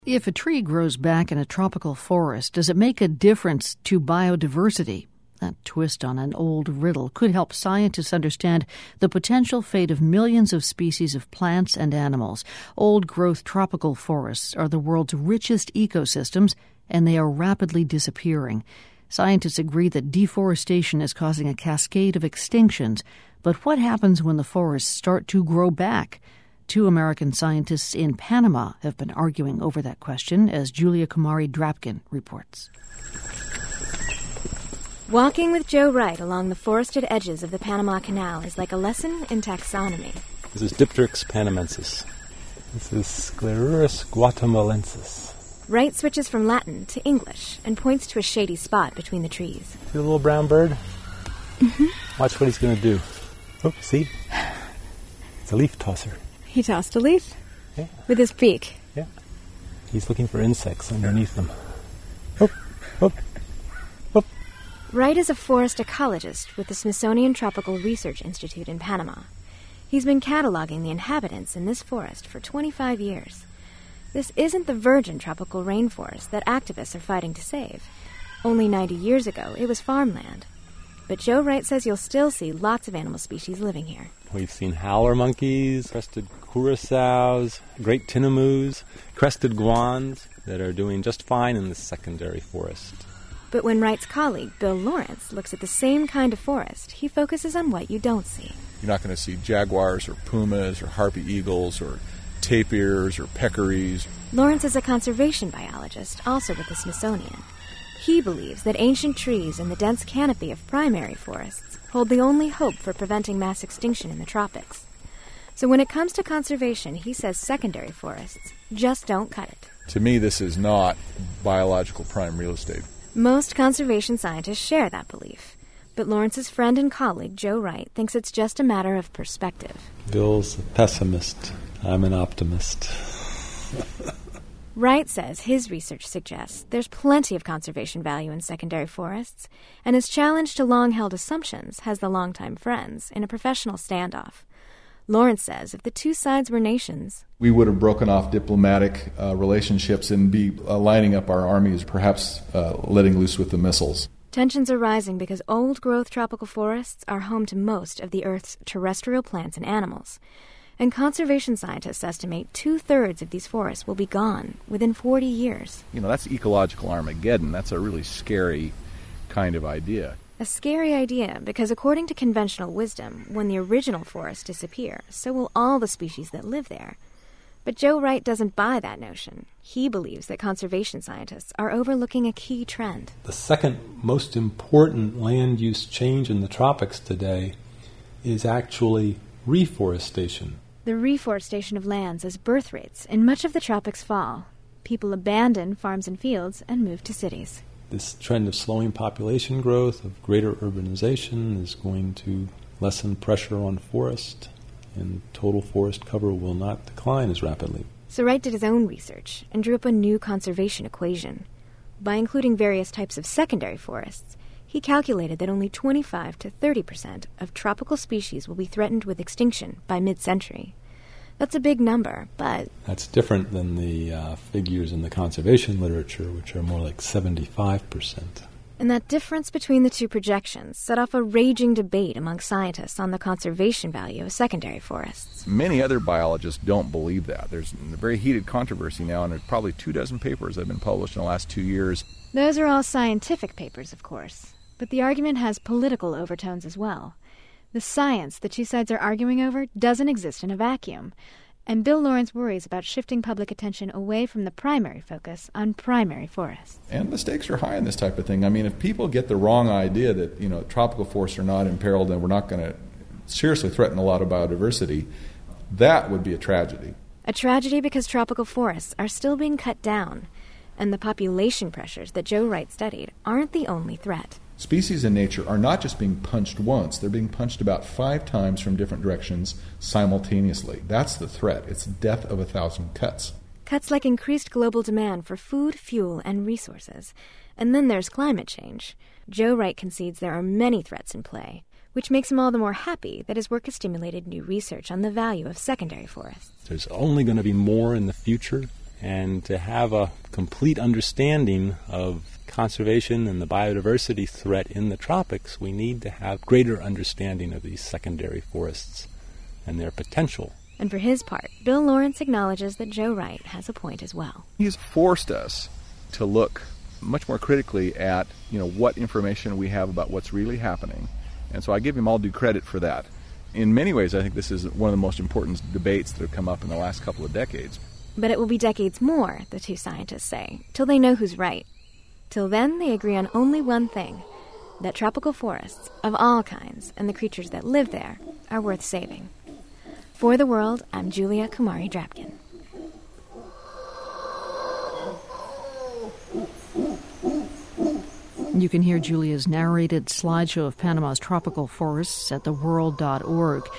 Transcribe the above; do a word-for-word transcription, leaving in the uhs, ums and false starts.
If a tree grows back in a tropical forest, does it make a difference to biodiversity? That twist on an old riddle could help scientists understand the potential fate of millions of species of plants and animals. Old-growth tropical forests are the world's richest ecosystems, and they are rapidly disappearing. Scientists agree that deforestation is causing a cascade of extinctions. But what happens when the forests start to grow back? Two American scientists in Panama have been arguing over that question, as Julia Kumari-Drapkin reports. Walking with Joe Wright along the forested edges of the Panama Canal is like a lesson in taxonomy. This is Dipteryx panamensis. This is Sclerurus guatemalensis. Wright switches from Latin to English and points to a shady spot between the trees. See the little brown bird? Mm-hmm. Watch what he's going to do. Oh, see? It's a leaf tosser. He tossed a leaf? Yeah. With his beak? Yeah. He's looking for insects underneath them. Oh, oh, oh. Wright is a forest ecologist with the Smithsonian Tropical Research Institute in Panama. He's been cataloging the inhabitants in this forest for twenty-five years. This isn't the virgin tropical rainforest that activists are fighting to save. Only ninety years ago, it was farmland. But Joe Wright says you'll still see lots of animal species living here. We've seen howler monkeys, crested curassows, great tinamous, crested guans that are doing just fine in the secondary forest. But when Wright's colleague, Bill Lawrence, looks at the same kind of forest, he focuses on what you don't see. You're not going to see jaguars or pumas or harpy eagles or tapirs or peccaries. Lawrence is a conservation biologist, also with the Smithsonian. He believes that ancient trees in the dense canopy of primary forests hold the only hope for preventing mass extinction in the tropics. So when it comes to conservation, he says secondary forests just don't cut it. To me, this is not biological prime real estate. Most conservation scientists share that belief. But Lawrence's friend and colleague, Joe Wright, thinks it's just a matter of perspective. Bill's a pessimist. I'm an optimist. Wright says his research suggests there's plenty of conservation value in secondary forests, and his challenge to long-held assumptions has the longtime friends in a professional standoff. Lawrence says if the two sides were nations, we would have broken off diplomatic uh, relationships and be uh, lining up our armies, perhaps uh, letting loose with the missiles. Tensions are rising because old-growth tropical forests are home to most of the Earth's terrestrial plants and animals. And conservation scientists estimate two-thirds of these forests will be gone within forty years. You know, that's ecological Armageddon. That's a really scary kind of idea. A scary idea because according to conventional wisdom, when the original forests disappear, so will all the species that live there. But Joe Wright doesn't buy that notion. He believes that conservation scientists are overlooking a key trend. The second most important land use change in the tropics today is actually reforestation. The reforestation of lands as birth rates in much of the tropics fall. People abandon farms and fields and move to cities. This trend of slowing population growth, of greater urbanization, is going to lessen pressure on forest, and total forest cover will not decline as rapidly. So Wright did his own research and drew up a new conservation equation. By including various types of secondary forests, he calculated that only twenty-five to thirty percent of tropical species will be threatened with extinction by mid-century. That's a big number, but... That's different than the uh, figures in the conservation literature, which are more like seventy-five percent. And that difference between the two projections set off a raging debate among scientists on the conservation value of secondary forests. Many other biologists don't believe that. There's a very heated controversy now, and there's probably two dozen papers that have been published in the last two years. Those are all scientific papers, of course. But the argument has political overtones as well. The science the two sides are arguing over doesn't exist in a vacuum. And Bill Lawrence worries about shifting public attention away from the primary focus on primary forests. And the stakes are high in this type of thing. I mean, if people get the wrong idea that, you know, tropical forests are not imperiled and we're not going to seriously threaten a lot of biodiversity, that would be a tragedy. A tragedy because tropical forests are still being cut down. And the population pressures that Joe Wright studied aren't the only threat. Species in nature are not just being punched once, they're being punched about five times from different directions simultaneously. That's the threat. It's death of a thousand cuts. Cuts like increased global demand for food, fuel, and resources. And then there's climate change. Joe Wright concedes there are many threats in play, which makes him all the more happy that his work has stimulated new research on the value of secondary forests. There's only going to be more in the future, And to have a complete understanding of conservation and the biodiversity threat in the tropics, we need to have greater understanding of these secondary forests and their potential. And for his part, Bill Lawrence acknowledges that Joe Wright has a point as well. He's forced us to look much more critically at, you know, what information we have about what's really happening. And so I give him all due credit for that. In many ways, I think this is one of the most important debates that have come up in the last couple of decades. But it will be decades more, the two scientists say, till they know who's right. Till then, they agree on only one thing, that tropical forests of all kinds and the creatures that live there are worth saving. For The World, I'm Julia Kumari Drapkin. You can hear Julia's narrated slideshow of Panama's tropical forests at the world dot org.